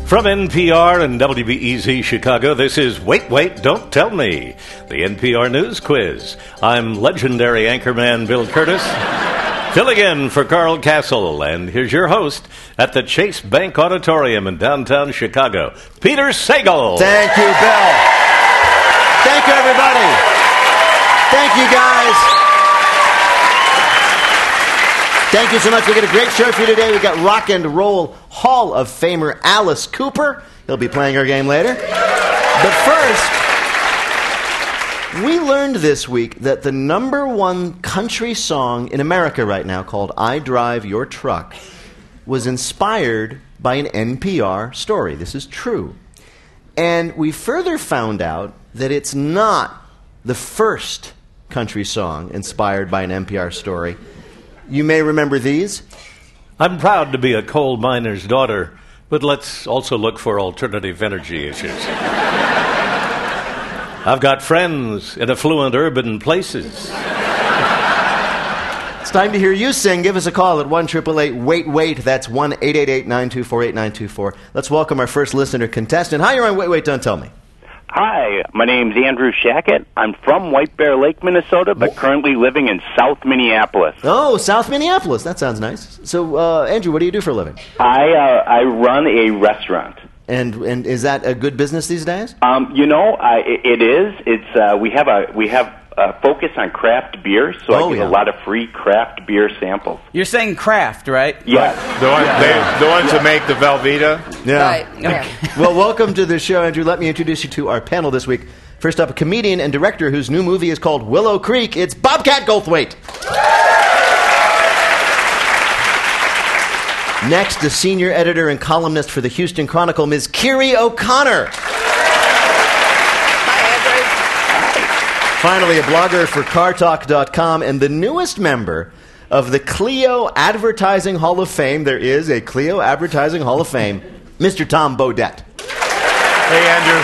From NPR and WBEZ Chicago, this is Wait, Wait, Don't Tell Me, the NPR News Quiz. I'm legendary anchorman Bill Curtis, filling in for Carl Castle, and here's your host at the Chase Bank Auditorium in downtown Chicago, Peter Sagal. Thank you, Bill. Thank you, everybody. Thank you, guys. Thank you so much. We got a great show for you today. We got Rock and Roll Hall of Famer Alice Cooper. He'll be playing our game later. But first, we learned this week that the number one country song in America right now, called I Drive Your Truck, was inspired by an NPR story. This is true. And we further found out that it's not the first country song inspired by an NPR story. You may remember these. I'm proud to be a coal miner's daughter, but let's also look for alternative energy issues. I've got friends in affluent urban places. It's time to hear you sing. Give us a call at 1-888-WAIT-WAIT. That's 1-888-924-8924. Let's welcome our first listener contestant. Hi, you're on Wait, Wait, Don't Tell Me. Hi, my name's Andrew Shackett. I'm from White Bear Lake, Minnesota, but currently living in South Minneapolis. Oh, South Minneapolis. That sounds nice. So, Andrew, what do you do for a living? I run a restaurant. And is that a good business these days? It is. It's we have a focus on craft beer, so I get a lot of free craft beer samples. You're saying craft, right? Yes. The ones that make the Velveeta? Yeah. Right. Yeah. Well, welcome to the show, Andrew. Let me introduce you to our panel this week. First up, a comedian and director whose new movie is called Willow Creek. It's Bobcat Goldthwait. Next, a senior editor and columnist for the Houston Chronicle, Ms. Kiri O'Connor. Finally, a blogger for CarTalk.com and the newest member of the Clio Advertising Hall of Fame. There is a Clio Advertising Hall of Fame, Mr. Tom Bodett. Hey, Andrew.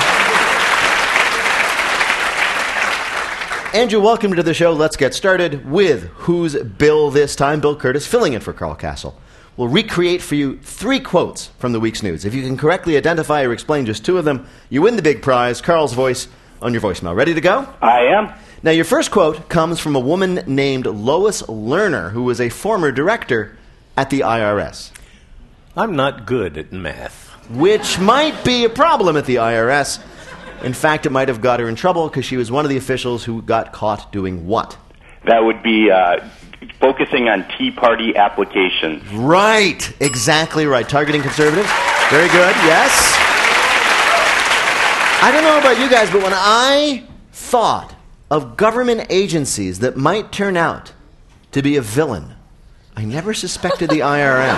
Andrew, welcome to the show. Let's get started with Who's Bill this time. Bill Curtis, filling in for Carl Castle. We'll recreate for you 3 quotes from the week's news. If you can correctly identify or explain just 2 of them, you win the big prize, Carl's voice, on your voicemail. Ready to go? I am. Now, your first quote comes from a woman named Lois Lerner, who was a former director at the IRS. I'm not good at math. Which might be a problem at the IRS. In fact, it might have got her in trouble because she was one of the officials who got caught doing what? That would be focusing on Tea Party applications. Right. Exactly right. Targeting conservatives. Very good. Yes. I don't know about you guys, but when I thought of government agencies that might turn out to be a villain, I never suspected the IRS.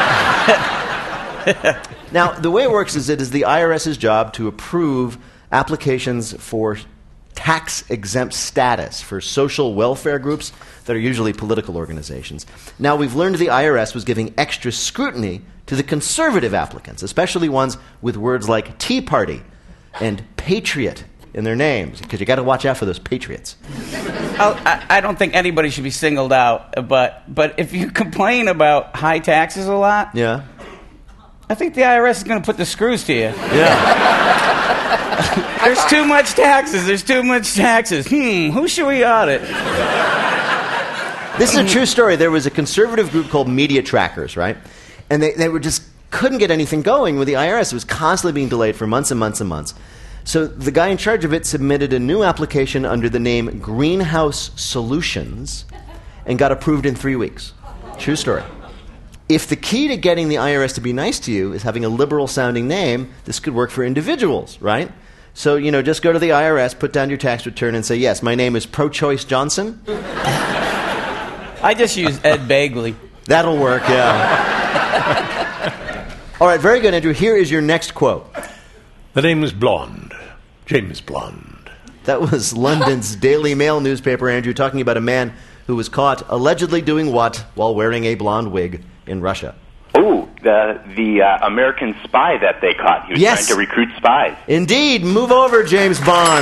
Now, the way it works is it is the IRS's job to approve applications for tax-exempt status for social welfare groups that are usually political organizations. Now, we've learned the IRS was giving extra scrutiny to the conservative applicants, especially ones with words like Tea Party and Patriot in their names, because you got to watch out for those patriots. I don't think anybody should be singled out, but if you complain about high taxes a lot, Yeah. I think the IRS is going to put the screws to you. Yeah. There's too much taxes. There's too much taxes. Who should we audit? This is a true story. There was a conservative group called Media Trackers, right? And they were just couldn't get anything going with the IRS. It was constantly being delayed for months and months and months. So the guy in charge of it submitted a new application under the name Greenhouse Solutions and got approved in 3 weeks. True story. If the key to getting the IRS to be nice to you is having a liberal-sounding name, this could work for individuals, right? So, just go to the IRS, put down your tax return, and say, yes, my name is Pro-Choice Johnson. I just use Ed Begley. That'll work, yeah. All right, very good, Andrew. Here is your next quote. The name is Blonde. James Blonde. That was London's Daily Mail newspaper, Andrew, talking about a man who was caught allegedly doing what while wearing a blonde wig in Russia. Oh, the American spy that they caught. He was trying to recruit spies. Indeed. Move over, James Bond.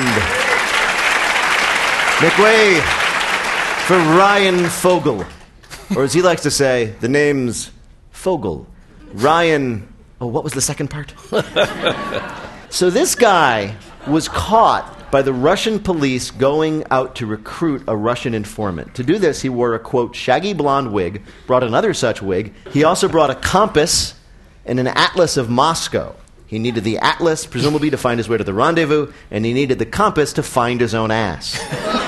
Make way for Ryan Fogel. Or as he likes to say, the name's Fogel. Ryan Oh, what was the second part? So this guy was caught by the Russian police going out to recruit a Russian informant. To do this, he wore a, quote, shaggy blonde wig, brought another such wig. He also brought a compass and an atlas of Moscow. He needed the atlas, presumably to find his way to the rendezvous, and he needed the compass to find his own ass.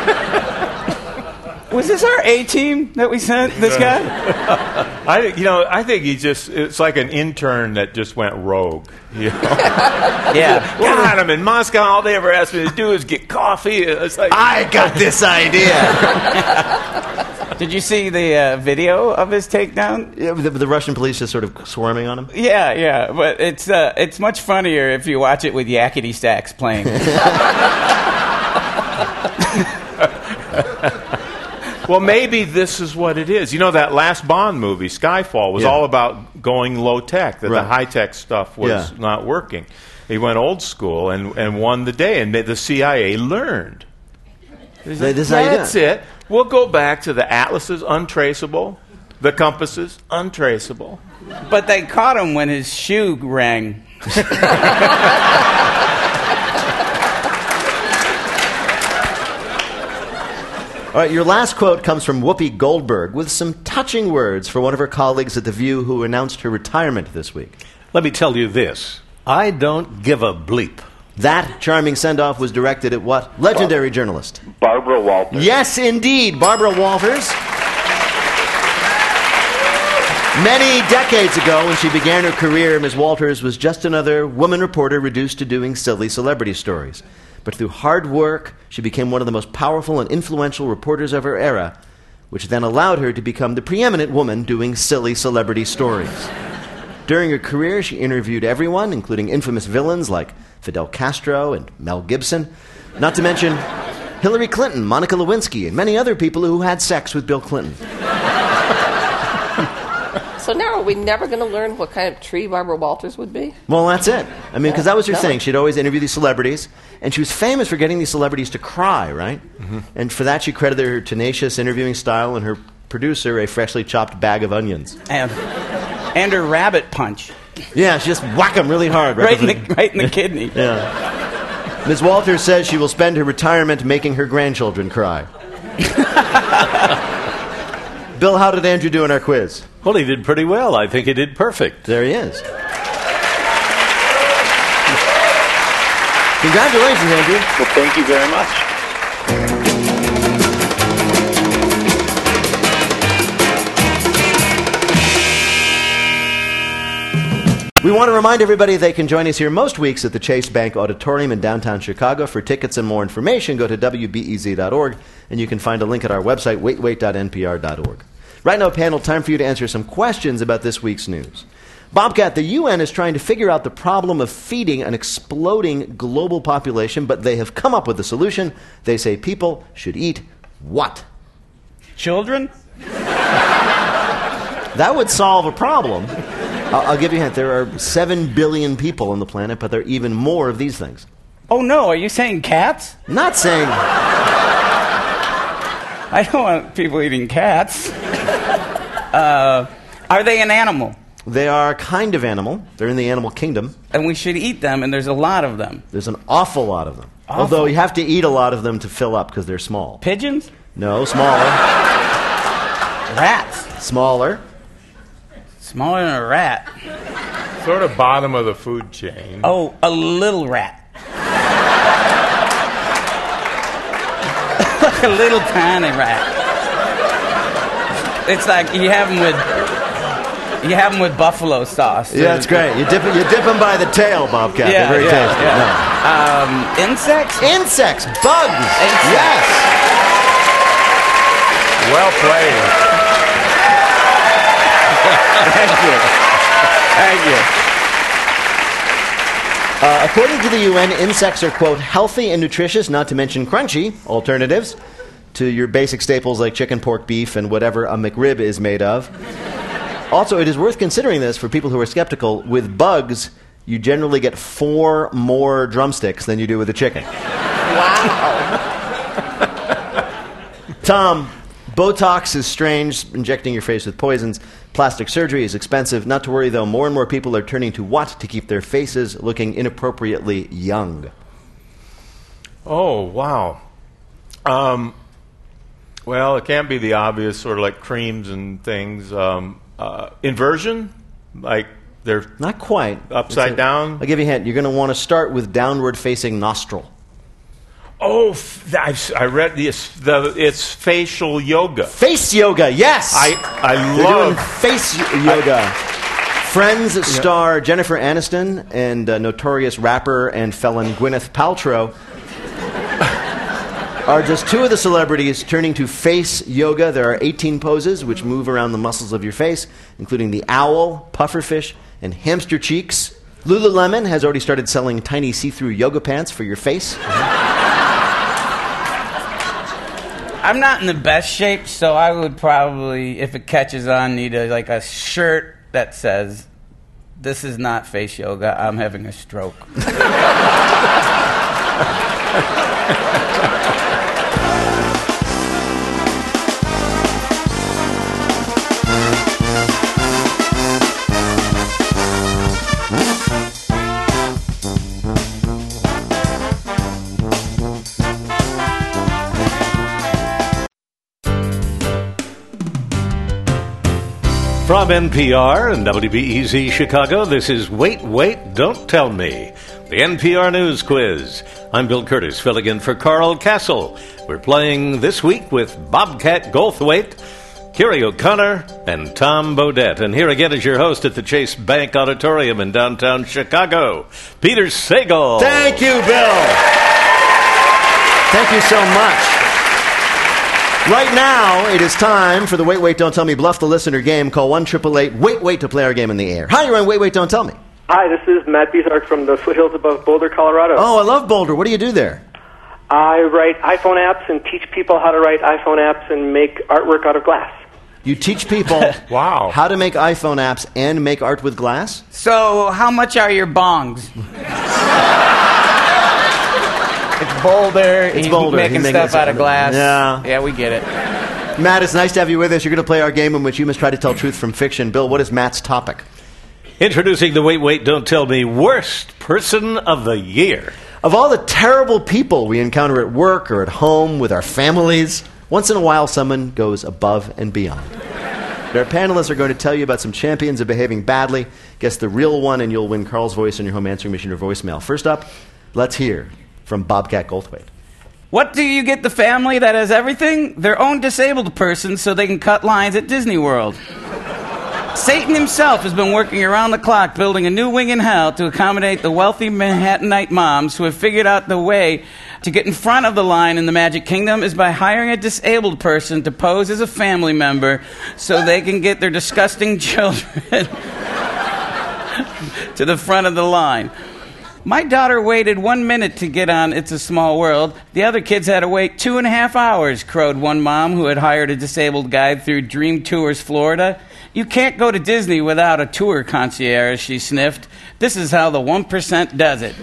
Was this our A-team that we sent, this guy? I think it's like an intern that just went rogue. You know? Yeah. God, I'm in Moscow. All they ever asked me to do is get coffee. It's like, I got this idea. Did you see the video of his takedown? Yeah, the Russian police just sort of swarming on him? Yeah. But it's much funnier if you watch it with Yakety Sax playing. well, maybe this is what it is. You know, that last Bond movie, Skyfall, was all about going low-tech, that the high-tech stuff was not working. He went old school and won the day, and the CIA learned. That's it. We'll go back to the atlases, untraceable, the compasses, untraceable. But they caught him when his shoe rang. All right, your last quote comes from Whoopi Goldberg with some touching words for one of her colleagues at The View who announced her retirement this week. Let me tell you this. I don't give a bleep. That charming send-off was directed at what? Legendary journalist. Barbara Walters. Yes, indeed, Barbara Walters. Many decades ago, when she began her career, Ms. Walters was just another woman reporter reduced to doing silly celebrity stories. But through hard work, she became one of the most powerful and influential reporters of her era, which then allowed her to become the preeminent woman doing silly celebrity stories. During her career, she interviewed everyone, including infamous villains like Fidel Castro and Mel Gibson, not to mention Hillary Clinton, Monica Lewinsky, and many other people who had sex with Bill Clinton. So now are we never going to learn what kind of tree Barbara Walters would be? Well, that's it. I mean, because that was her thing. She'd always interview these celebrities, and she was famous for getting these celebrities to cry, right? Mm-hmm. And for that, she credited her tenacious interviewing style and her producer a freshly chopped bag of onions. And her rabbit punch. Yeah, she just whack them really hard. Right in the kidney. Yeah. Ms. Walters says she will spend her retirement making her grandchildren cry. Bill, how did Andrew do in our quiz? Well, he did pretty well. I think he did perfect. There he is. Congratulations, Andrew. Well, thank you very much. We want to remind everybody they can join us here most weeks at the Chase Bank Auditorium in downtown Chicago. For tickets and more information, go to wbez.org, and you can find a link at our website, waitwait.npr.org. Right now, panel, time for you to answer some questions about this week's news. Bobcat, the UN is trying to figure out the problem of feeding an exploding global population, but they have come up with a solution. They say people should eat what? Children? That would solve a problem. I'll give you a hint. There are 7 billion people on the planet, but there are even more of these things. Oh, no. Are you saying cats? Not saying... I don't want people eating cats. Are they an animal? They are a kind of animal. They're in the animal kingdom. And we should eat them, and there's a lot of them. There's an awful lot of them. Awful. Although you have to eat a lot of them to fill up because they're small. Pigeons? No, smaller. Rats? Smaller. Smaller than a rat. Sort of bottom of the food chain. Oh, a little rat. Like a little tiny rat. It's like you have them with buffalo sauce. Yeah, that's great. You dip them by the tail, Bobcat. Yeah, they're very tasty. Yeah. No. Insects? Insects. Bugs. Insects. Yes. Well played. Thank you. According to the UN, insects are, quote, healthy and nutritious, not to mention crunchy alternatives to your basic staples like chicken, pork, beef, and whatever a McRib is made of. Also, it is worth considering this for people who are skeptical. With bugs, you generally get 4 more drumsticks than you do with a chicken. Wow. Tom, Botox is strange. Injecting your face with poisons. Plastic surgery is expensive. Not to worry, though. More and more people are turning to what to keep their faces looking inappropriately young? Oh, wow. Well, it can't be the obvious, sort of like creams and things. Inversion? Like they're not quite upside down? I'll give you a hint. You're going to want to start with downward-facing nostril. Oh, I read this. It's facial yoga. Face yoga, yes. I They're love doing face yoga. Friends star Jennifer Aniston and notorious rapper and felon Gwyneth Paltrow are just two of the celebrities turning to face yoga. There are 18 poses which move around the muscles of your face, including the owl, pufferfish, and hamster cheeks. Lululemon has already started selling tiny see-through yoga pants for your face. I'm not in the best shape, so I would probably, if it catches on, need a shirt that says, "This is not face yoga, I'm having a stroke." From NPR and WBEZ Chicago, this is Wait, Wait, Don't Tell Me, the NPR News Quiz. I'm Bill Curtis, filling in for Carl Castle. We're playing this week with Bobcat Goldthwait, Kerry O'Connor, and Tom Bodette. And here again is your host at the Chase Bank Auditorium in downtown Chicago, Peter Sagal. Thank you, Bill. Thank you so much. Right now, it is time for the Wait, Wait, Don't Tell Me Bluff the Listener game. Call 1-888-WAIT-WAIT to play our game in the air. Hi, you're on Wait, Wait, Don't Tell Me. Hi, this is Matt Bizark from the foothills above Boulder, Colorado. Oh, I love Boulder. What do you do there? I write iPhone apps and teach people how to write iPhone apps and make artwork out of glass. You teach people wow. how to make iPhone apps and make art with glass? So, how much are your bongs? It's Boulder. He's making stuff out of glass. Yeah, we get it. Matt, it's nice to have you with us. You're going to play our game in which you must try to tell truth from fiction. Bill, what is Matt's topic? Introducing the Wait, Wait, Don't Tell Me Worst Person of the Year. Of all the terrible people we encounter at work or at home with our families, once in a while someone goes above and beyond. Our panelists are going to tell you about some champions of behaving badly. Guess the real one, and you'll win Carl's voice on your home answering machine or voicemail. First up, let's hear from Bobcat Goldthwait. What do you get the family that has everything? Their own disabled person so they can cut lines at Disney World. Satan himself has been working around the clock building a new wing in hell to accommodate the wealthy Manhattanite moms who have figured out the way to get in front of the line in the Magic Kingdom is by hiring a disabled person to pose as a family member so they can get their disgusting children to the front of the line. My daughter waited 1 minute to get on It's a Small World. The other kids had to wait 2.5 hours, crowed one mom who had hired a disabled guide through Dream Tours Florida. You can't go to Disney without a tour concierge, she sniffed. This is how the 1% does it.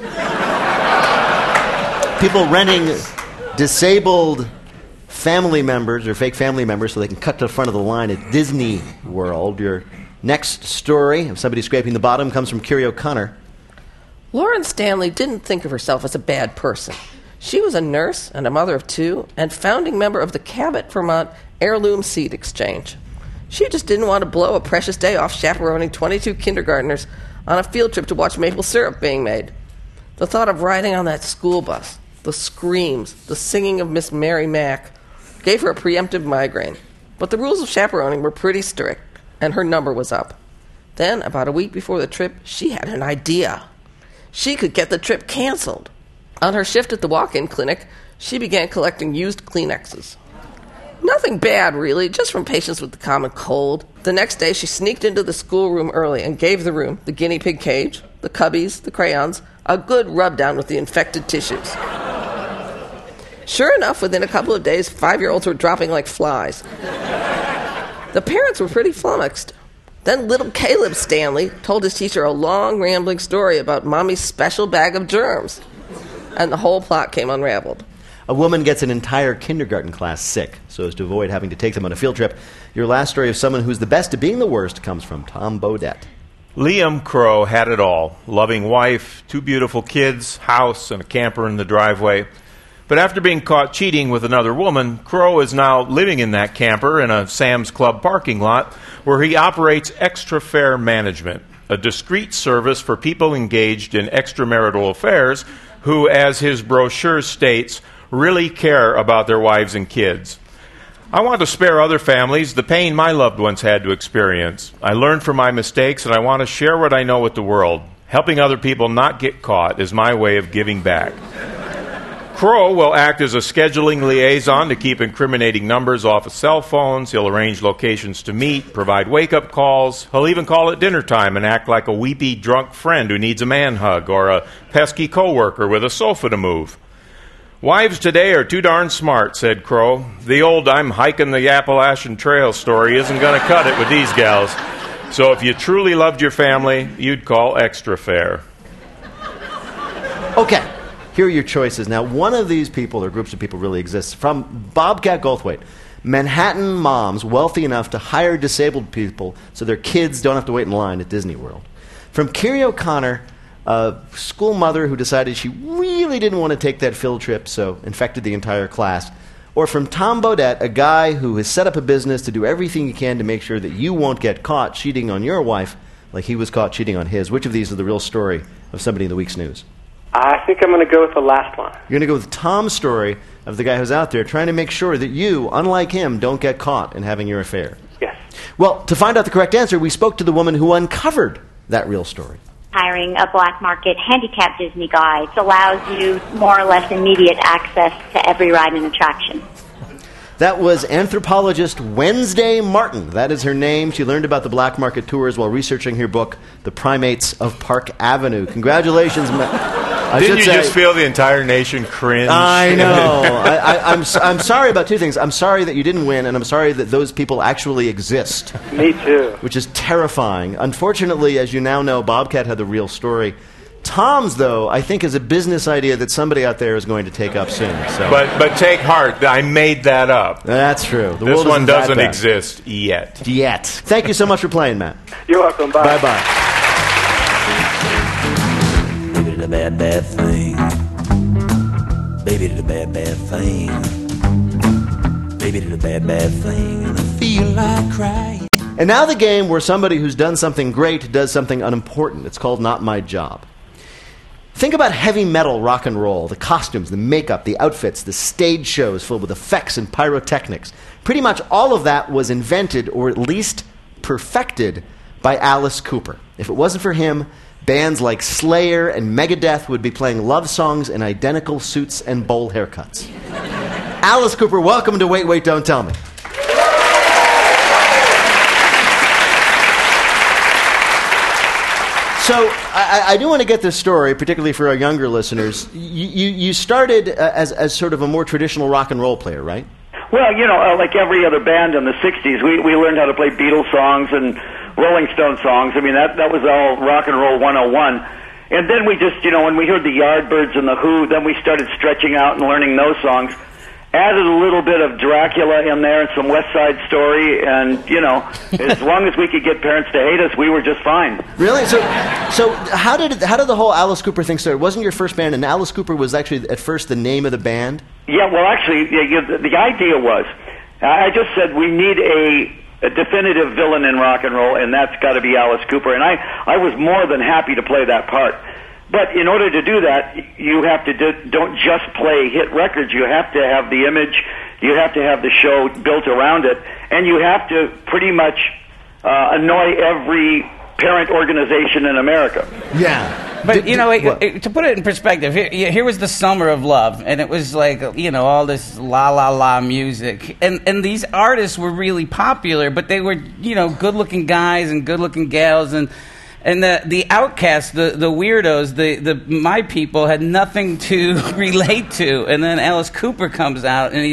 People renting disabled family members or fake family members so they can cut to the front of the line at Disney World. Your next story of somebody scraping the bottom comes from Kerry O'Connor. Lauren Stanley didn't think of herself as a bad person. She was a nurse and a mother of two and founding member of the Cabot, Vermont Heirloom Seed Exchange. She just didn't want to blow a precious day off chaperoning 22 kindergartners on a field trip to watch maple syrup being made. The thought of riding on that school bus, the screams, the singing of Miss Mary Mack, gave her a preemptive migraine. But the rules of chaperoning were pretty strict, and her number was up. Then, about a week before the trip, she had an idea. She could get the trip canceled. On her shift at the walk-in clinic, she began collecting used Kleenexes. Nothing bad, really, just from patients with the common cold. The next day, she sneaked into the schoolroom early and gave the room the guinea pig cage, the cubbies, the crayons, a good rub-down with the infected tissues. Sure enough, within a couple of days, 5-year-olds were dropping like flies. The parents were pretty flummoxed. Then little Caleb Stanley told his teacher a long, rambling story about Mommy's special bag of germs. And the whole plot came unraveled. A woman gets an entire kindergarten class sick so as to avoid having to take them on a field trip. Your last story of someone who's the best at being the worst comes from Tom Bodett. Liam Crow had it all. Loving wife, 2 beautiful kids, house, and a camper in the driveway. But after being caught cheating with another woman, Crow is now living in that camper in a Sam's Club parking lot where he operates Extra Fare Management, a discreet service for people engaged in extramarital affairs who, as his brochure states, really care about their wives and kids. I want to spare other families the pain my loved ones had to experience. I learned from my mistakes, and I want to share what I know with the world. Helping other people not get caught is my way of giving back. Crow will act as a scheduling liaison to keep incriminating numbers off of cell phones. He'll arrange locations to meet, provide wake-up calls. He'll even call at dinner time and act like a weepy, drunk friend who needs a man hug or a pesky coworker with a sofa to move. Wives today are too darn smart, said Crow. The old I'm hiking the Appalachian Trail story isn't going to cut it with these gals. So if you truly loved your family, you'd call Extra Fare. Okay, here are your choices. Now, one of these people or groups of people really exists. From Bobcat Goldthwait, Manhattan moms wealthy enough to hire disabled people so their kids don't have to wait in line at Disney World. From Kiri O'Connor, a school mother who decided she really didn't want to take that field trip, so infected the entire class. Or from Tom Bodett, a guy who has set up a business to do everything he can to make sure that you won't get caught cheating on your wife like he was caught cheating on his. Which of these is the real story of somebody in the week's news? I think I'm going to go with the last one. You're going to go with Tom's story of the guy who's out there trying to make sure that you, unlike him, don't get caught in having your affair. Yes. Well, to find out the correct answer, we spoke to the woman who uncovered that real story. Hiring a black market handicapped Disney guide allows you more or less immediate access to every ride and attraction. That was anthropologist Wednesday Martin. That is her name. She learned about the black market tours while researching her book, The Primates of Park Avenue. Congratulations. Didn't you just feel the entire nation cringe? I know. I'm sorry about 2 things. I'm sorry that you didn't win, and I'm sorry that those people actually exist. Me too. Which is terrifying. Unfortunately, as you now know, Bobcat had the real story. Tom's, though, I think is a business idea that somebody out there is going to take up soon. So. But take heart, I made that up. That's true. This one doesn't exist yet. Thank you so much for playing, Matt. You're welcome. Bye. Bye-bye. Baby did a bad, bad thing. Baby did a bad, bad thing. Baby did a bad, bad thing. And I feel like crying. And now the game where somebody who's done something great does something unimportant. It's called Not My Job. Think about heavy metal rock and roll, the costumes, the makeup, the outfits, the stage shows filled with effects and pyrotechnics. Pretty much all of that was invented, or at least perfected, by Alice Cooper. If it wasn't for him, bands like Slayer and Megadeth would be playing love songs in identical suits and bowl haircuts. Alice Cooper, welcome to Wait, Wait, Don't Tell Me. So I do want to get this story, particularly for our younger listeners. You started as sort of a more traditional rock and roll player, right? Well, you know, like every other band in the 60s, we learned how to play Beatles songs and Rolling Stone songs. I mean, that was all rock and roll 101. And then we just, you know, when we heard the Yardbirds and the Who, then we started stretching out and learning those songs. Added a little bit of Dracula in there and some West Side Story, and, you know, as long as we could get parents to hate us, we were just fine. Really? So how did the whole Alice Cooper thing start? It wasn't your first band, and Alice Cooper was actually at first the name of the band? Yeah, well, actually, the idea was, I just said we need a definitive villain in rock and roll, and that's got to be Alice Cooper, and I was more than happy to play that part. But in order to do that, you have to don't just play hit records. You have to have the image. You have to have the show built around it. And you have to pretty much annoy every parent organization in America. Yeah. But, you know, to put it in perspective, here was the summer of love, and it was like, you know, all this la-la-la music. And these artists were really popular, but they were, you know, good-looking guys and good-looking gals, and the outcasts, the weirdos, the my people had nothing to relate to. And then Alice Cooper comes out, and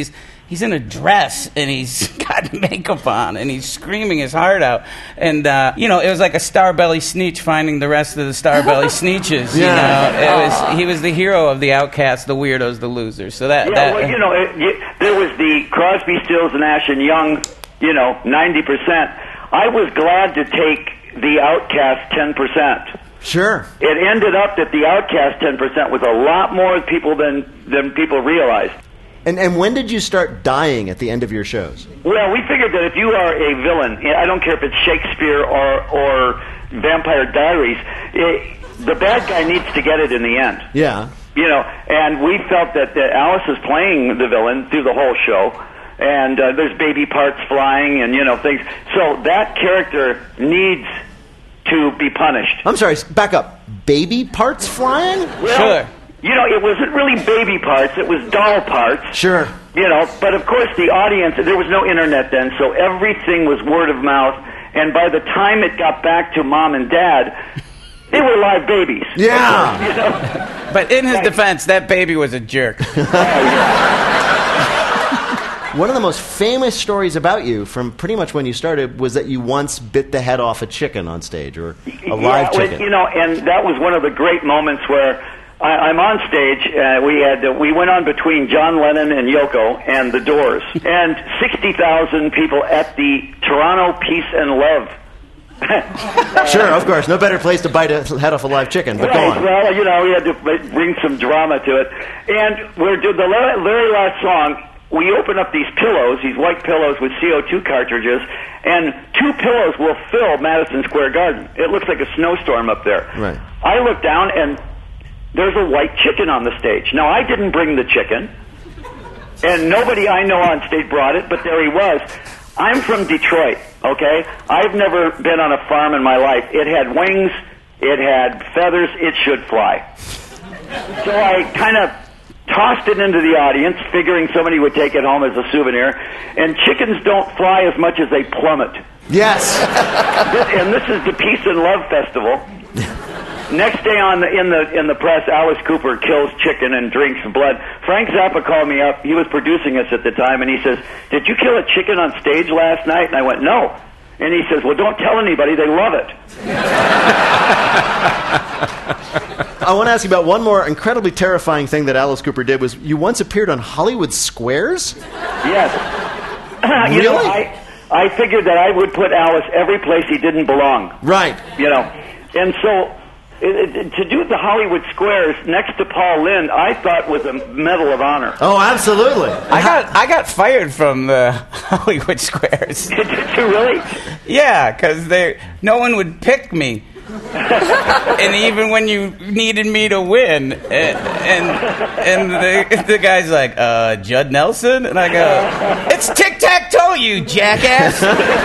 he's in a dress and he's got makeup on and he's screaming his heart out. And, it was like a Starbelly Sneetch finding the rest of the Starbelly Sneetches. He was the hero of the outcasts, the weirdos, the losers. So there was the Crosby, Stills, Nash and Young, 90%. I was glad to take the outcast 10%. Sure. It ended up that the outcast 10% was a lot more people than people realized. And when did you start dying at the end of your shows? Well, we figured that if you are a villain, I don't care if it's Shakespeare or Vampire Diaries, the bad guy needs to get it in the end. Yeah. And we felt that Alice is playing the villain through the whole show, and there's baby parts flying and, things. So that character needs to be punished. I'm sorry, back up. Baby parts flying? Well, sure. It wasn't really baby parts, it was doll parts. Sure. But of course the audience, there was no internet then, so everything was word of mouth, and by the time it got back to mom and dad, they were live babies. Yeah. But in his defense, that baby was a jerk. One of the most famous stories about you from pretty much when you started was that you once bit the head off a chicken on stage, or a live chicken. And that was one of the great moments where I'm on stage. We went on between John Lennon and Yoko and the Doors, and 60,000 people at the Toronto Peace and Love. Sure, of course. No better place to bite a head off a live chicken, but go on. Well, we had to bring some drama to it. And we're doing the very last song. We open up these pillows, these white pillows with CO2 cartridges, and 2 pillows will fill Madison Square Garden. It looks like a snowstorm up there. Right. I look down, and there's a white chicken on the stage. Now, I didn't bring the chicken, and nobody I know on stage brought it, but there he was. I'm from Detroit, okay? I've never been on a farm in my life. It had wings, it had feathers, it should fly. So I kind of tossed it into the audience, figuring somebody would take it home as a souvenir. And chickens don't fly as much as they plummet. Yes. And this is the Peace and Love Festival. Next day in the press, Alice Cooper kills chicken and drinks blood. Frank Zappa called me up. He was producing us at the time, and he says, "Did you kill a chicken on stage last night?" And I went, "No." And he says, "Well, don't tell anybody. They love it." I want to ask you about one more incredibly terrifying thing that Alice Cooper did. Was you once appeared on Hollywood Squares? Yes. Really? I figured that I would put Alice every place he didn't belong. Right. And so to do the Hollywood Squares next to Paul Lynde, I thought was a Medal of Honor. Oh, absolutely. I got fired from the Hollywood Squares. Did you really? Yeah, because no one would pick me. And even when you needed me to win, and the guy's like, Judd Nelson? And I go, "It's tic-tac-toe, you jackass."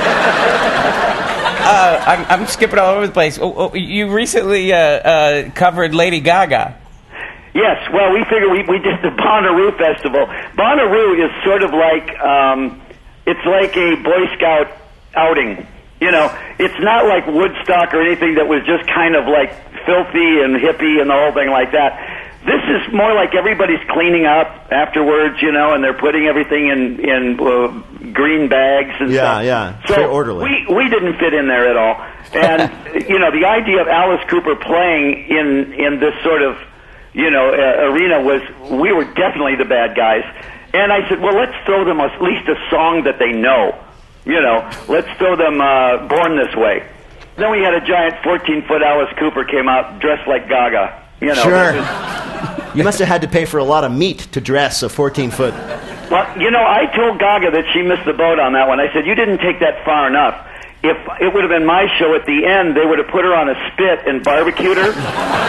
I'm skipping all over the place. You recently covered Lady Gaga. Yes, well, we figured we did the Bonnaroo Festival. Bonnaroo is sort of like, it's like a Boy Scout outing. It's not like Woodstock or anything that was just kind of like filthy and hippie and the whole thing like that. This is more like everybody's cleaning up afterwards, and they're putting everything in green bags and stuff. Yeah, so very orderly. We didn't fit in there at all. And, the idea of Alice Cooper playing in this sort of, arena was, we were definitely the bad guys. And I said, well, let's throw them at least a song that they know. Let's throw them Born This Way. Then we had a giant 14-foot Alice Cooper came out dressed like Gaga. Sure. You must have had to pay for a lot of meat to dress a 14-foot. Well, I told Gaga that she missed the boat on that one. I said, you didn't take that far enough. If it would have been my show at the end, they would have put her on a spit and barbecued her.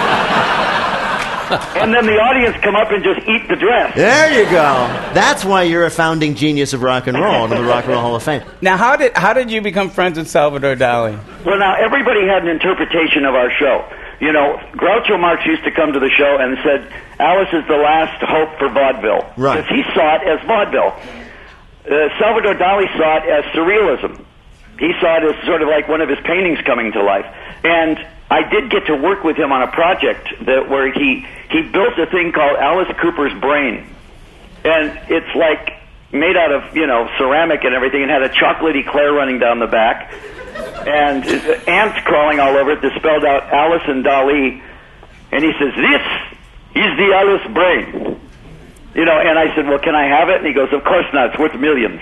And then the audience come up and just eat the dress. There you go. That's why you're a founding genius of rock and roll in the Rock and Roll Hall of Fame. Now, how did you become friends with Salvador Dali? Well, now, everybody had an interpretation of our show. Groucho Marx used to come to the show and said, Alice is the last hope for vaudeville. Right. Because he saw it as vaudeville. Salvador Dali saw it as surrealism. He saw it as sort of like one of his paintings coming to life. And I did get to work with him on a project where he built a thing called Alice Cooper's Brain. And it's like made out of, ceramic and everything, and had a chocolatey Claire running down the back, and ants crawling all over it. They spelled out Alice and Dali, and he says, "This is the Alice brain." And I said, "Well, can I have it?" And he goes, "Of course not. It's worth millions."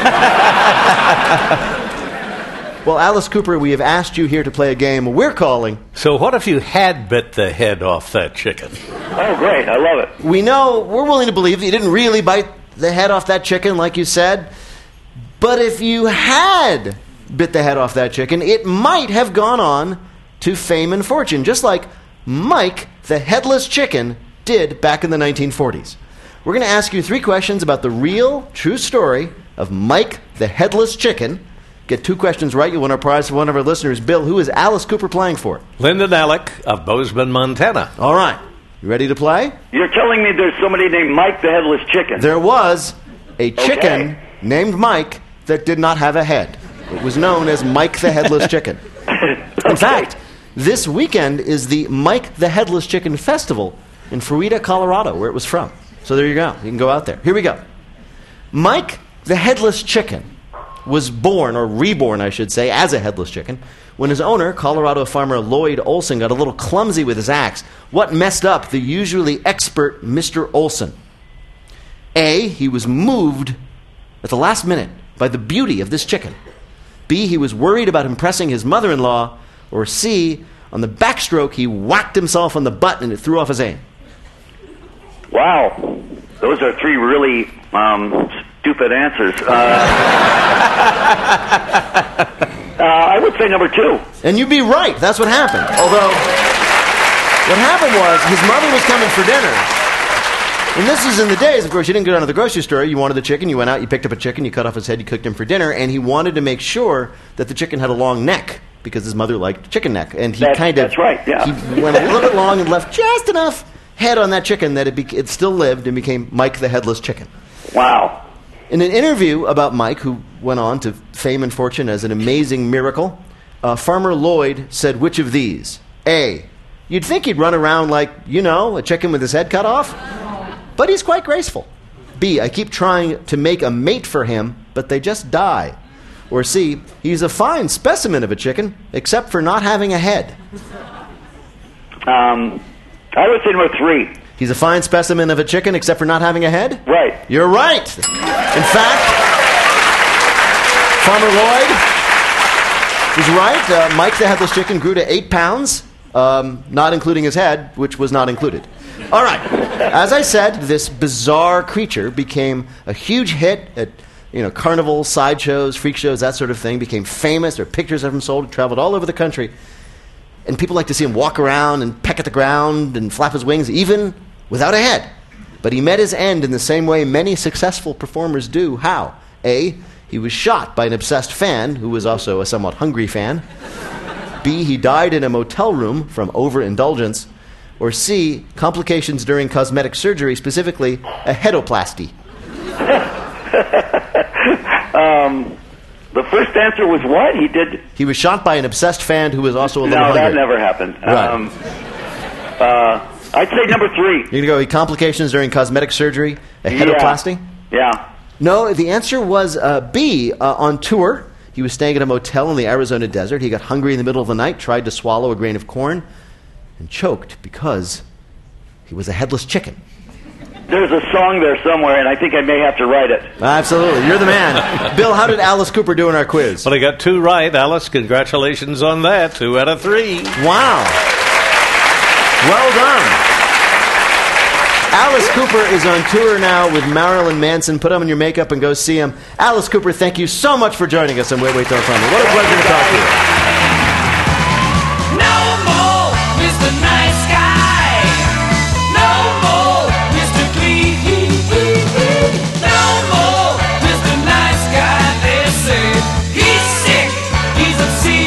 Well, Alice Cooper, we have asked you here to play a game we're calling... So what if you had bit the head off that chicken? Oh, great. I love it. We're willing to believe that you didn't really bite the head off that chicken, like you said. But if you had bit the head off that chicken, it might have gone on to fame and fortune, just like Mike the Headless Chicken did back in the 1940s. We're going to ask you 3 questions about the real, true story of Mike the Headless Chicken. Get 2 questions right, you'll win our prize for one of our listeners. Bill, who is Alice Cooper playing for? Lyndon Alec of Bozeman, Montana. All right. You ready to play? You're telling me there's somebody named Mike the Headless Chicken? There was a chicken named Mike that did not have a head. It was known as Mike the Headless Chicken. In fact, this weekend is the Mike the Headless Chicken Festival in Fruita, Colorado, where it was from. So there you go. You can go out there. Here we go. Mike the Headless Chicken was born, or reborn, I should say, as a headless chicken, when his owner, Colorado farmer Lloyd Olson, got a little clumsy with his axe. What messed up the usually expert Mr. Olson? A, he was moved at the last minute by the beauty of this chicken. B, he was worried about impressing his mother-in-law. Or C, on the backstroke, he whacked himself on the butt and it threw off his aim. Wow. Those are 3 really stupid answers. I would say number 2. And you'd be right. That's what happened. Although, what happened was his mother was coming for dinner. And this is in the days, of course, you didn't go down to the grocery store. You wanted the chicken. You went out, you picked up a chicken, you cut off his head, you cooked him for dinner. And he wanted to make sure that the chicken had a long neck because his mother liked chicken neck. And he that's right, yeah. He went a little bit long and left just enough head on that chicken that it still lived and became Mike the Headless Chicken. Wow. In an interview about Mike, who went on to fame and fortune as an amazing miracle, Farmer Lloyd said, which of these? A, you'd think he'd run around like, a chicken with his head cut off, but he's quite graceful. B, I keep trying to make a mate for him, but they just die. Or C, he's a fine specimen of a chicken, except for not having a head. I would say number 3. He's a fine specimen of a chicken, except for not having a head? Right. You're right. In fact, Farmer Lloyd was right. Mike the Headless Chicken grew to 8 pounds, not including his head, which was not included. All right. As I said, this bizarre creature became a huge hit at carnivals, sideshows, freak shows, that sort of thing. Became famous. There are pictures of him sold. Traveled all over the country. And people like to see him walk around and peck at the ground and flap his wings, even without a head. But he met his end in the same way many successful performers do. How? A, he was shot by an obsessed fan, who was also a somewhat hungry fan. B, he died in a motel room from overindulgence. Or C, complications during cosmetic surgery, specifically a headoplasty. The first answer was what? He was shot by an obsessed fan who was also a little hungry. No, that never happened. Right. I'd say number 3. You're going to go complications during cosmetic surgery, a headoplasty? Yeah. No, the answer was B, on tour. He was staying at a motel in the Arizona desert. He got hungry in the middle of the night, tried to swallow a grain of corn, and choked because he was a headless chicken. There's a song there somewhere, and I think I may have to write it. Absolutely. You're the man. Bill, how did Alice Cooper do in our quiz? Well, he got 2 right. Alice, congratulations on that. 2 out of 3. Wow. Well done. Alice Cooper is on tour now with Marilyn Manson. Put on your makeup and go see him. Alice Cooper, thank you so much for joining us on Wait, Don't Tell Me. What a pleasure to talk to you. No more Mr. Nice Guy. No more Mr. Clean. No more Mr. Nice Guy. They say he's sick. He's obscene.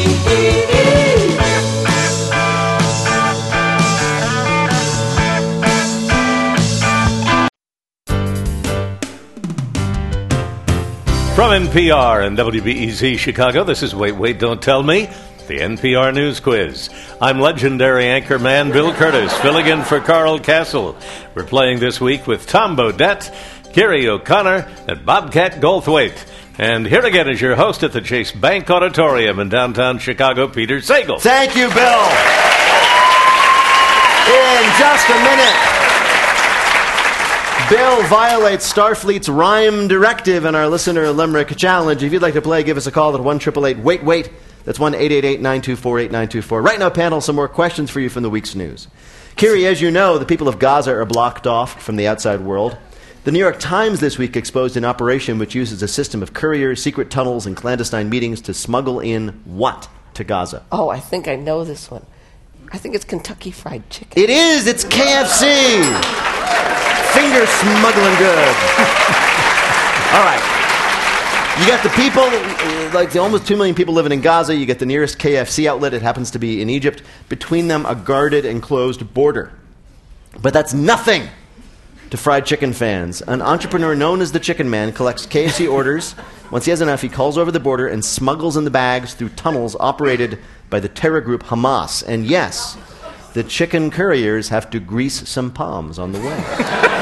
From NPR and WBEZ Chicago, this is Wait, Don't Tell Me, the NPR News Quiz. I'm legendary anchorman Bill Curtis, filling in for Carl Castle. We're playing this week with Tom Bodett, Kiri O'Connor, and Bobcat Goldthwait. And here again is your host at the Chase Bank Auditorium in downtown Chicago, Peter Sagal. Thank you, Bill. In just a minute, Bill violates Starfleet's rhyme directive in our Listener Limerick Challenge. If you'd like to play, give us a call at 1-888-WAIT-WAIT. That's 1-888-924-8924. Right now, panel, some more questions for you from the week's news. Kiri, as you know, the people of Gaza are blocked off from the outside world. The New York Times this week exposed an operation which uses a system of couriers, secret tunnels, and clandestine meetings to smuggle in what to Gaza? Oh, I think I know this one. I think it's Kentucky Fried Chicken. It is! It's KFC! Finger smuggling good. All right. You got the people, like the almost 2 million people living in Gaza. You get the nearest KFC outlet. It happens to be in Egypt. Between them, a guarded, enclosed border. But that's nothing to fried chicken fans. An entrepreneur known as the Chicken Man collects KFC orders. Once he has enough, he calls over the border and smuggles in the bags through tunnels operated by the terror group Hamas. And yes, the chicken couriers have to grease some palms on the way.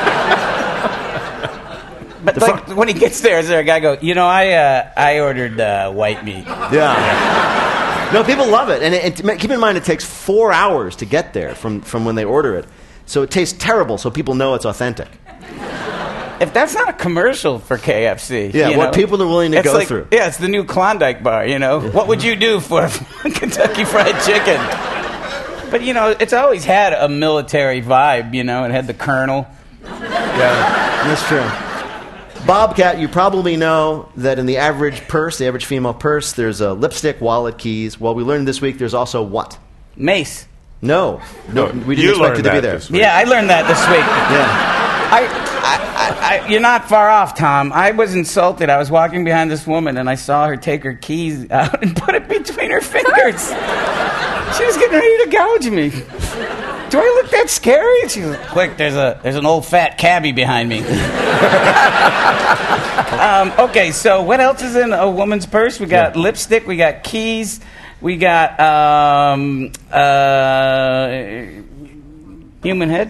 But like, when he gets there, is there a guy go, I ordered white meat. Yeah. No, people love it. And keep in mind, it takes 4 hours to get there from when they order it. So it tastes terrible, so people know it's authentic. If that's not a commercial for KFC. Yeah, what people are willing to go through. Yeah, it's the new Klondike bar, What would you do for Kentucky Fried Chicken? But, it's always had a military vibe, It had the colonel. Yeah, that's true. Bobcat, you probably know that in the average purse, the average female purse, there's a lipstick, wallet, keys. Well, we learned this week there's also what? Mace. No, we didn't expect it to be there. Yeah, I learned that this week. Yeah. You're not far off, Tom. I was insulted. I was walking behind this woman, and I saw her take her keys out and put it between her fingers. She was getting ready to gouge me. Do I look that scary? She was quick, there's an old fat cabbie behind me. Okay, so what else is in a woman's purse? We got lipstick, we got keys, we got human head.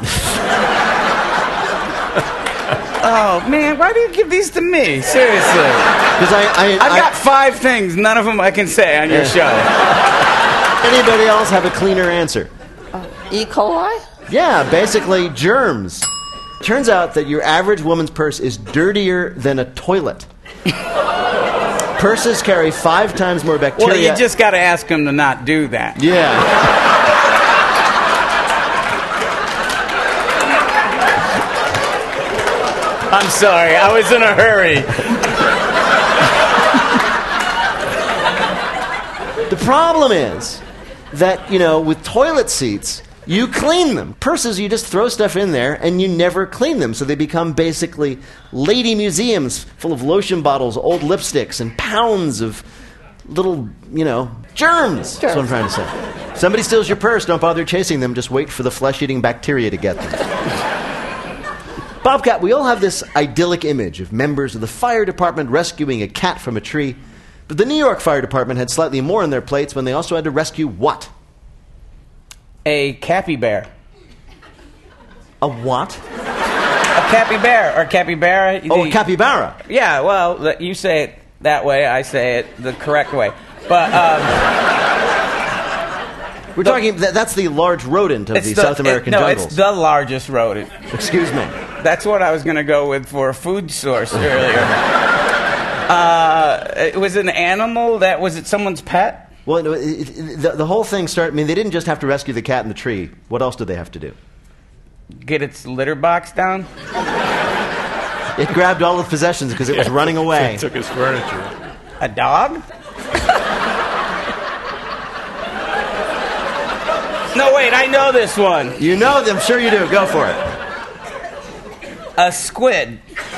Oh, man, why do you give these to me? Seriously. Because I've got 5 things, none of them I can say on your show. Anybody else have a cleaner answer? E. coli? Yeah, basically germs. Turns out that your average woman's purse is dirtier than a toilet. Purses carry 5 times more bacteria. Well, you just got to ask them to not do that. Yeah. I'm sorry, I was in a hurry. The problem is that, with toilet seats, you clean them. Purses, you just throw stuff in there and you never clean them. So they become basically lady museums full of lotion bottles, old lipsticks, and pounds of little, germs. That's what I'm trying to say. Somebody steals your purse, don't bother chasing them. Just wait for the flesh-eating bacteria to get them. Bobcat, we all have this idyllic image of members of the fire department rescuing a cat from a tree. But the New York Fire Department had slightly more on their plates when they also had to rescue what? A capybara. A what? A capybara, or capybara. Oh, a capybara. Yeah, well, you say it that way, I say it the correct way. But, we're talking, that's the large rodent of the South American jungles. No, it's the largest rodent. Excuse me. That's what I was going to go with for a food source earlier. It was an animal that, was it someone's pet? Well, the whole thing started, they didn't just have to rescue the cat in the tree. What else did they have to do? Get its litter box down? It grabbed all the possessions because it was running away. It took his furniture. A dog? No, wait, I know this one. You know them, sure you do. Go for it. A squid.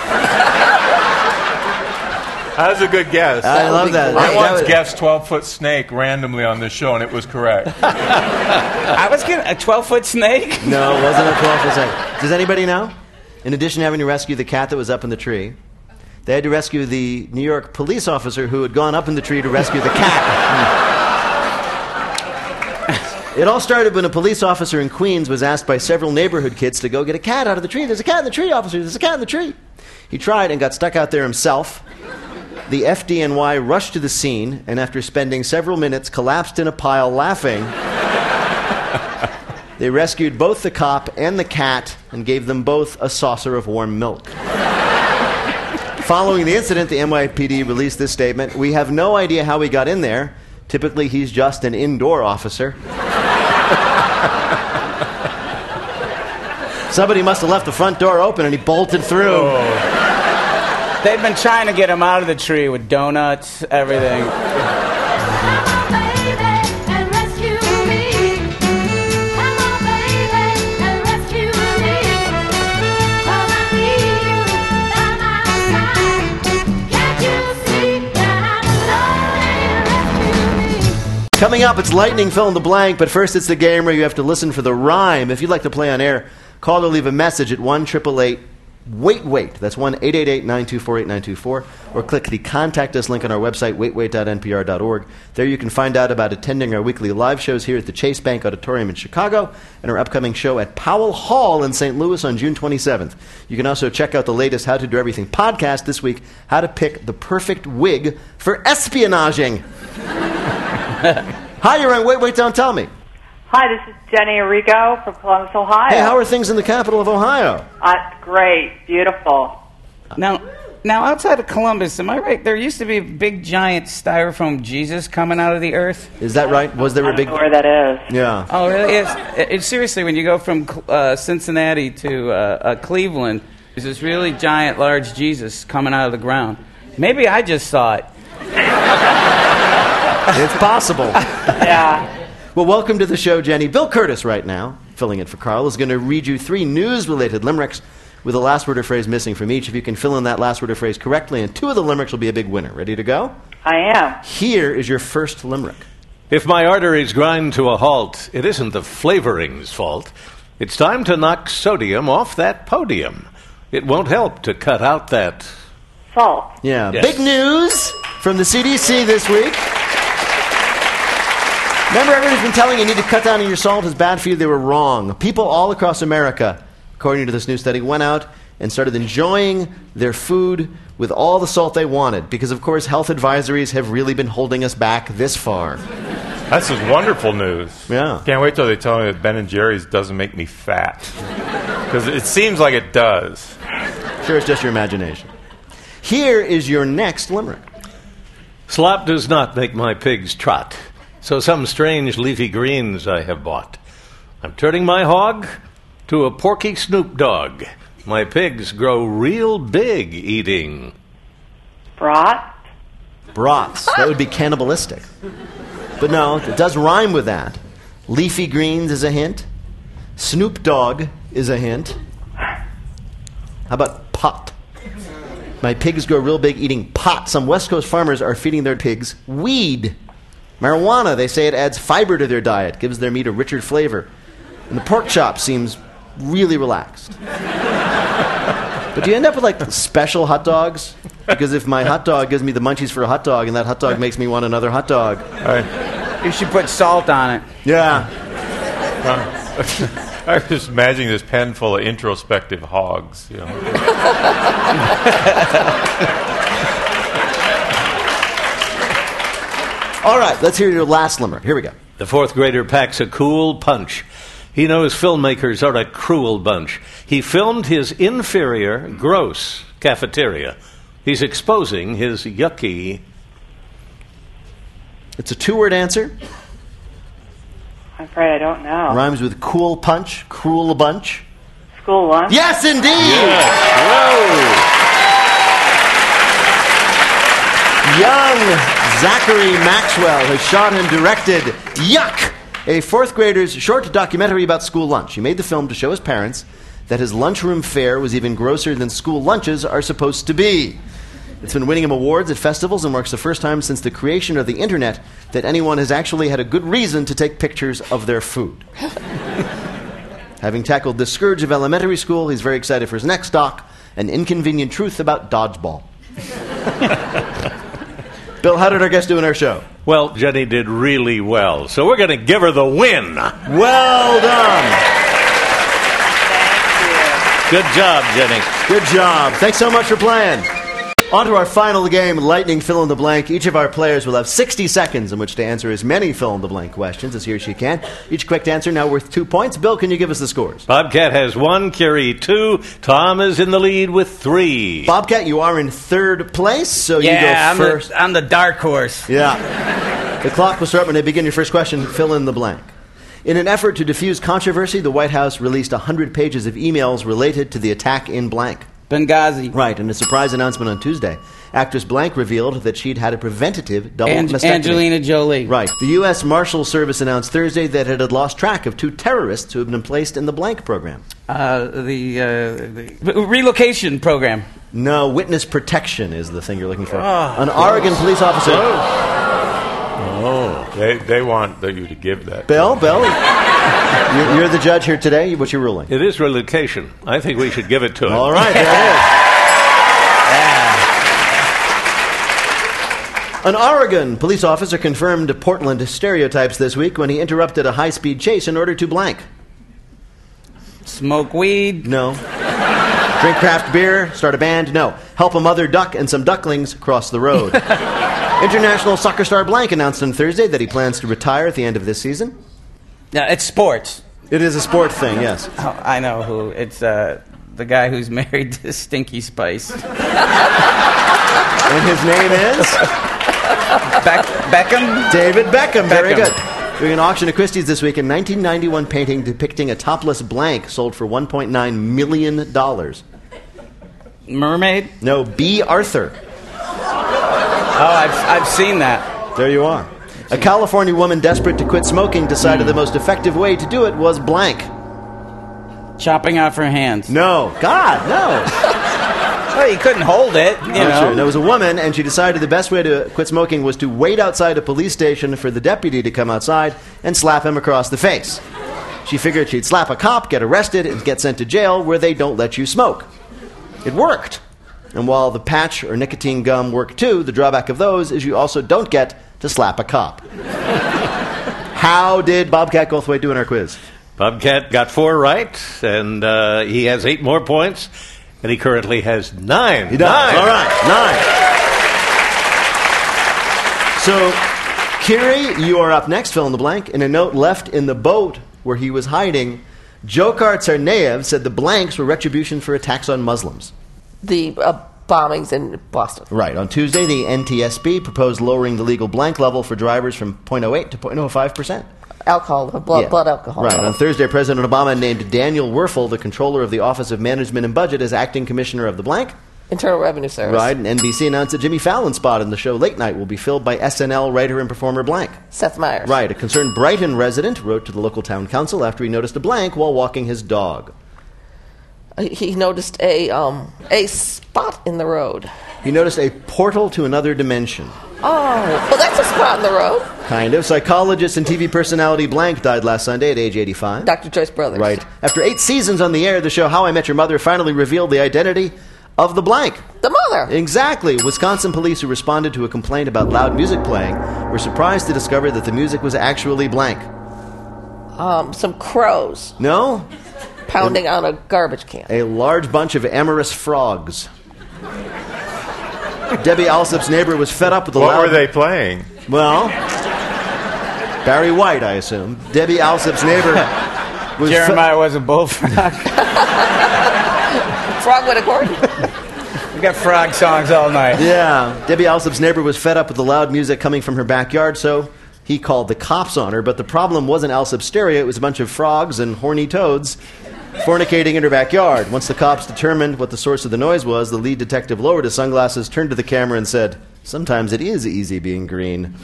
That was a good guess. I love that. I once guessed 12-foot snake randomly on this show, and it was correct. I was getting a 12-foot snake? No, it wasn't a 12-foot snake. Does anybody know? In addition to having to rescue the cat that was up in the tree, they had to rescue the New York police officer who had gone up in the tree to rescue the cat. It all started when a police officer in Queens was asked by several neighborhood kids to go get a cat out of the tree. There's a cat in the tree, officer. There's a cat in the tree. He tried and got stuck out there himself. The FDNY rushed to the scene, and after spending several minutes, collapsed in a pile laughing. They rescued both the cop and the cat and gave them both a saucer of warm milk. Following the incident, the NYPD released this statement: "We have no idea how he got in there. Typically, he's just an indoor officer." Somebody must have left the front door open and he bolted through. Oh. They've been trying to get him out of the tree with donuts, everything. Coming up, it's Lightning Fill in the Blank, but first it's the game where you have to listen for the rhyme. If you'd like to play on air, call or leave a message at 1-888-WAIT-WAIT. That's 1-888-924-8924. Or click the Contact Us link on our website, waitwait.npr.org. There you can find out about attending our weekly live shows here at the Chase Bank Auditorium in Chicago and our upcoming show at Powell Hall in St. Louis on June 27th. You can also check out the latest How to Do Everything podcast this week, How to Pick the Perfect Wig for Espionaging. Hi, you're on Wait, Wait, Don't Tell Me. Hi, this is Jenny Arrigo from Columbus, Ohio. Hey, how are things in the capital of Ohio? Great, beautiful. Now, outside of Columbus, am I right? There used to be a big, giant styrofoam Jesus coming out of the earth. Is that right? Was there a big... I don't know where that is. Yeah. Oh, really? It's seriously, when you go from Cincinnati to Cleveland, there's this really giant, large Jesus coming out of the ground. Maybe I just saw it. It's possible. Yeah. Well, welcome to the show, Jenny. Bill Curtis right now, filling in for Carl, is going to read you 3 news-related limericks with a last word or phrase missing from each. If you can fill in that last word or phrase correctly, and 2 of the limericks will be a big winner. Ready to go? I am. Here is your first limerick. If my arteries grind to a halt, it isn't the flavoring's fault. It's time to knock sodium off that podium. It won't help to cut out that... salt. Yeah. Yes. Big news from the CDC this week. Remember, everyone's been telling you need to cut down on your salt, it's bad for you. They were wrong. People all across America, according to this new study, went out and started enjoying their food with all the salt they wanted because, of course, health advisories have really been holding us back this far. That's just wonderful news. Yeah. Can't wait till they tell me that Ben & Jerry's doesn't make me fat. Because it seems like it does. Sure, it's just your imagination. Here is your next limerick. Slop does not make my pigs trot, so some strange leafy greens I have bought. I'm turning my hog to a porky Snoop Dogg. My pigs grow real big eating. Brat? Brats. That would be cannibalistic. But no, it does rhyme with that. Leafy greens is a hint. Snoop Dogg is a hint. How about pot? My pigs grow real big eating pot. Some West Coast farmers are feeding their pigs weed. Marijuana, they say it adds fiber to their diet, gives their meat a richer flavor. And the pork chop seems really relaxed. But do you end up with, like, special hot dogs? Because if my hot dog gives me the munchies for a hot dog, and that hot dog makes me want another hot dog. You should put salt on it. Yeah. I was just imagining this pen full of introspective hogs, you know. All right, let's hear your last limerick. Here we go. The 4th grader packs a cool punch. He knows filmmakers are a cruel bunch. He filmed his inferior, gross cafeteria. He's exposing his yucky... It's a 2-word answer. I'm afraid I don't know. Rhymes with cool punch, cruel a bunch. School lunch? Yes, indeed! Yes. Young Zachary Maxwell has shot and directed Yuck, a 4th grader's short documentary about school lunch. He made the film to show his parents that his lunchroom fare was even grosser than school lunches are supposed to be. It's been winning him awards at festivals and marks the first time since the creation of the internet that anyone has actually had a good reason to take pictures of their food. Having tackled the scourge of elementary school, he's very excited for his next doc, An Inconvenient Truth About Dodgeball. Bill, how did our guest do in our show? Well, Jenny did really well, so we're going to give her the win. Well done. Good job, Jenny. Good job. Thanks so much for playing. On to our final game, Lightning Fill-in-the-Blank. Each of our players will have 60 seconds in which to answer as many fill-in-the-blank questions as he or she can. Each correct answer now worth 2 points. Bill, can you give us the scores? Bobcat has 1, Curie 2. Tom is in the lead with 3. Bobcat, you are in third place, so you go first. I'm the dark horse. Yeah. The clock will start when I begin your first question. Fill in the blank. In an effort to diffuse controversy, the White House released 100 pages of emails related to the attack in blank. Benghazi. Right, in a surprise announcement on Tuesday, actress Blank revealed that she'd had a preventative double mastectomy. Angelina Jolie. Right. The U.S. Marshal Service announced Thursday that it had lost track of 2 terrorists who had been placed in the blank program. The relocation program. No, witness protection is the thing you're looking for. An Oregon police officer... They want you to give that. Bill, you're the judge here today. What's your ruling? It is relocation. I think we should give it to him. All right, there it is. An Oregon police officer confirmed Portland stereotypes this week when he interrupted a high-speed chase in order to blank. Smoke weed? No. Drink craft beer? Start a band? No. Help a mother duck and some ducklings cross the road. International soccer star Blank announced on Thursday that he plans to retire at the end of this season. Yeah, it's sports. It is a sport thing, yes. Oh, I know who. It's the guy who's married to Stinky Spice. And his name is? Beckham? David Beckham. Very good. Doing an auction at Christie's this week, a 1991 painting depicting a topless Blank sold for $1.9 million. Mermaid? No, B. Arthur. Oh, I've seen that. There you are. A California woman desperate to quit smoking decided the most effective way to do it was blank. Chopping off her hands. No. God, no. Well, you couldn't hold it, you know. Sure. There was a woman, and she decided the best way to quit smoking was to wait outside a police station for the deputy to come outside and slap him across the face. She figured she'd slap a cop, get arrested, and get sent to jail where they don't let you smoke. It worked. And while the patch or nicotine gum work too, the drawback of those is you also don't get to slap a cop. How did Bobcat Goldthwait do in our quiz? Bobcat got 4 right, and he has 8 more points, and he currently has 9. He does. 9. All right, 9. So, Kiri, you are up next, fill in the blank. In a note left in the boat where he was hiding, Dzhokhar Tsarnaev said the blanks were retribution for attacks on Muslims. The bombings in Boston. Right. On Tuesday, the NTSB proposed lowering the legal blank level for drivers from 0.08 to 0.05%. Alcohol, blood alcohol. Right. On Thursday, President Obama named Daniel Werfel, the controller of the Office of Management and Budget, as acting commissioner of the blank. Internal Revenue Service. Right. And NBC announced that Jimmy Fallon's spot in the show Late Night will be filled by SNL writer and performer blank. Seth Meyers. Right. A concerned Brighton resident wrote to the local town council after he noticed a blank while walking his dog. He noticed a spot in the road. He noticed a portal to another dimension. Oh, well, that's a spot in the road. Kind of. Psychologist and TV personality Blank died last Sunday at age 85. Dr. Joyce Brothers. Right. After 8 seasons on the air, the show How I Met Your Mother finally revealed the identity of the blank. The mother. Exactly. Wisconsin police who responded to a complaint about loud music playing were surprised to discover that the music was actually blank. Some crows. No? Pounding on a garbage can. A large bunch of amorous frogs. Debbie Alsop's neighbor was fed up with the loud... What were they playing? Well, Barry White, I assume. Debbie Alsop's neighbor was... Jeremiah was a bullfrog. Frog with a cord. We got frog songs all night. Yeah. Debbie Alsop's neighbor was fed up with the loud music coming from her backyard, so he called the cops on her. But the problem wasn't Alsop's stereo. It was a bunch of frogs and horny toads fornicating in her backyard. Once the cops determined what the source of the noise was, the lead detective lowered his sunglasses, turned to the camera, and said, "Sometimes it is easy being green."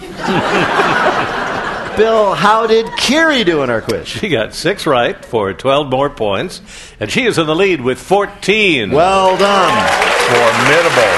Bill, how did Kiri do in our quiz? She got 6 right for 12 more points, and she is in the lead with 14. Well done. Formidable.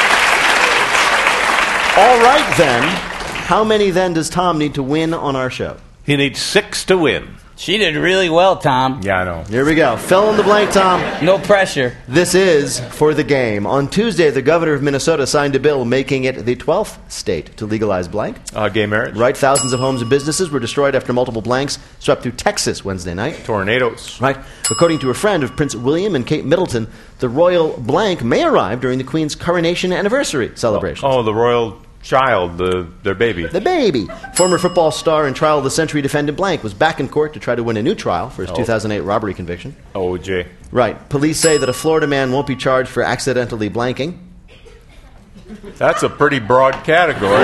All right, then. How many, then, does Tom need to win on our show? He needs 6 to win. She did really well, Tom. Yeah, I know. Here we go. Fill in the blank, Tom. No pressure. This is for the game. On Tuesday, the governor of Minnesota signed a bill making it the 12th state to legalize blank. Gay marriage. Right. Thousands of homes and businesses were destroyed after multiple blanks swept through Texas Wednesday night. Tornadoes. Right. According to a friend of Prince William and Kate Middleton, the royal blank may arrive during the Queen's coronation anniversary celebration. Oh, the royal child, their baby. The baby. Former football star and trial of the century defendant blank was back in court to try to win a new trial for his 2008 robbery conviction. OJ. Right. Police say that a Florida man won't be charged for accidentally blanking. That's a pretty broad category.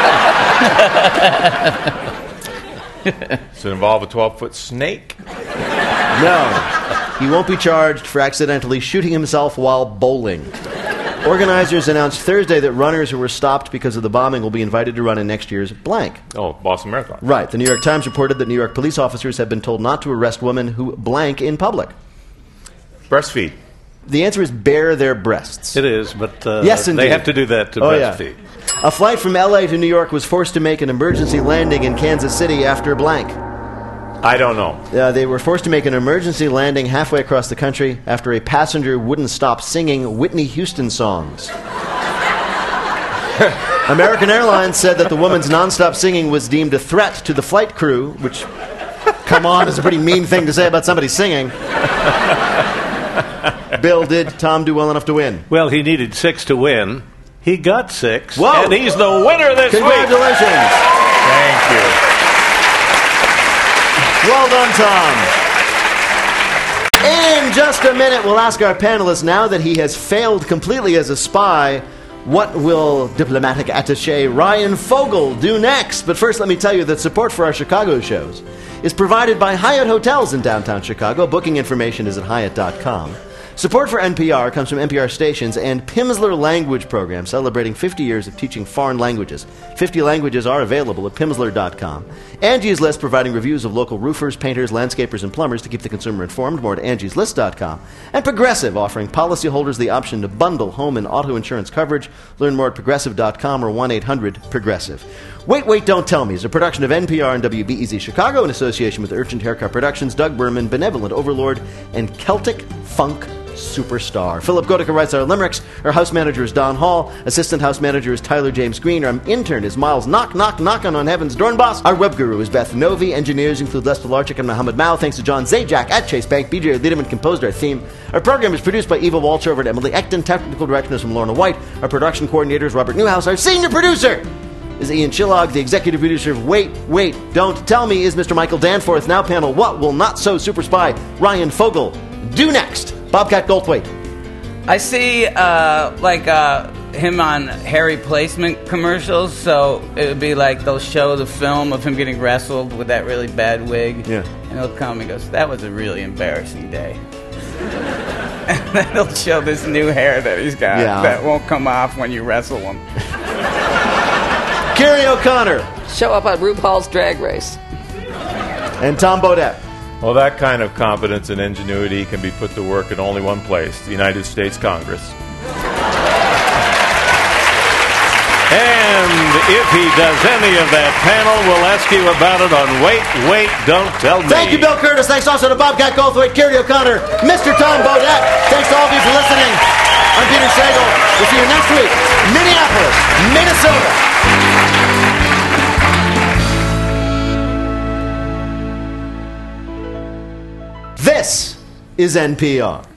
Does it involve a 12-foot snake? No. He won't be charged for accidentally shooting himself while bowling. Organizers announced Thursday that runners who were stopped because of the bombing will be invited to run in next year's blank. Oh, Boston Marathon. Right. The New York Times reported that New York police officers have been told not to arrest women who blank in public. Breastfeed. The answer is bare their breasts. It is, but yes, indeed. They have to do that to breastfeed. Yeah. A flight from L.A. to New York was forced to make an emergency landing in Kansas City after blank. I don't know. They were forced to make an emergency landing halfway across the country after a passenger wouldn't stop singing Whitney Houston songs. American Airlines said that the woman's nonstop singing was deemed a threat to the flight crew, which, come on, is a pretty mean thing to say about somebody singing. Bill, did Tom do well enough to win? Well, he needed 6 to win. He got 6. Whoa. And he's the winner this week. Congratulations. Thank you. Well done, Tom. In just a minute, we'll ask our panelist, now that he has failed completely as a spy, what will diplomatic attaché Ryan Fogel do next? But first, let me tell you that support for our Chicago shows is provided by Hyatt Hotels in downtown Chicago. Booking information is at Hyatt.com. Support for NPR comes from NPR stations and Pimsleur Language Program, celebrating 50 years of teaching foreign languages. 50 languages are available at Pimsleur.com. Angie's List, providing reviews of local roofers, painters, landscapers, and plumbers to keep the consumer informed. More at Angie'sList.com. And Progressive, offering policyholders the option to bundle home and auto insurance coverage. Learn more at Progressive.com or 1-800-PROGRESSIVE. Wait, Don't Tell Me is a production of NPR and WBEZ Chicago in association with Urgent Haircut Productions, Doug Berman, Benevolent Overlord, and Celtic Funk Superstar. Philip Gotica writes our limericks. Our house manager is Don Hall. Assistant house manager is Tyler James Green. Our intern is Miles Knocking on Heaven's Dornboss. Our web guru is Beth Novi. Engineers include Lester Larchik and Mohammed Mao. Thanks to John Zajac at Chase Bank. BJ Liederman composed our theme. Our program is produced by Eva Walchover and Emily Ekton. Technical direction is from Lorna White. Our production coordinator is Robert Newhouse. Our senior producer is Ian Chillog. The executive producer of Wait, Don't Tell Me is Mr. Michael Danforth. Now panel, what will not so super spy Ryan Fogel do next? Bobcat Goldthwait. I see him on Harry Placement commercials, so it would be like they'll show the film of him getting wrestled with that really bad wig. Yeah. And he'll come and goes, that was a really embarrassing day. And then he'll show this new hair that he's got that won't come off when you wrestle him. Carrie O'Connor. Show up on RuPaul's Drag Race. And Tom Bodette. Well, that kind of competence and ingenuity can be put to work in only one place, the United States Congress. And if he does any of that panel, we'll ask you about it on Wait, Don't Tell Me. Thank you, Bill Curtis. Thanks also to Bobcat Goldthwait, Carrie O'Connor, Mr. Tom Bodette. Thanks to all of you for listening. I'm Peter Sagal. We'll see you next week, Minneapolis, Minnesota. This is NPR.